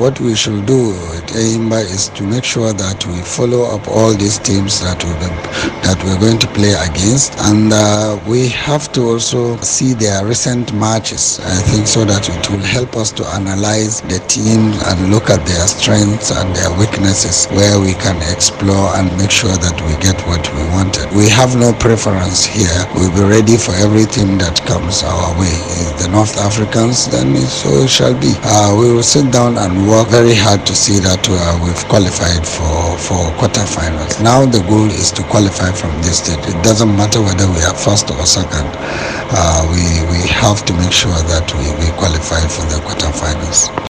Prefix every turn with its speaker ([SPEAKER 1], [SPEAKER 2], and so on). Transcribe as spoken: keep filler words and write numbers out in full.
[SPEAKER 1] what we should do at Enyimba is to make sure that we follow up all these teams that we've been, that we're going to play against, and uh, we have to also see their recent matches, I think, so that it will help us to analyze the team and look at their strengths and their weaknesses, where we can explore and make sure that we get what we wanted. We have no preference here. We'll be ready for everything that comes our way. If the North Africans, then so it shall be. Uh, we will sit down and work very hard to see that uh, we've qualified for, for quarterfinals. Now the goal is to qualify from this stage. It doesn't matter whether we are first or second. Uh, we, we have to make sure that we, we qualify for the quarterfinals.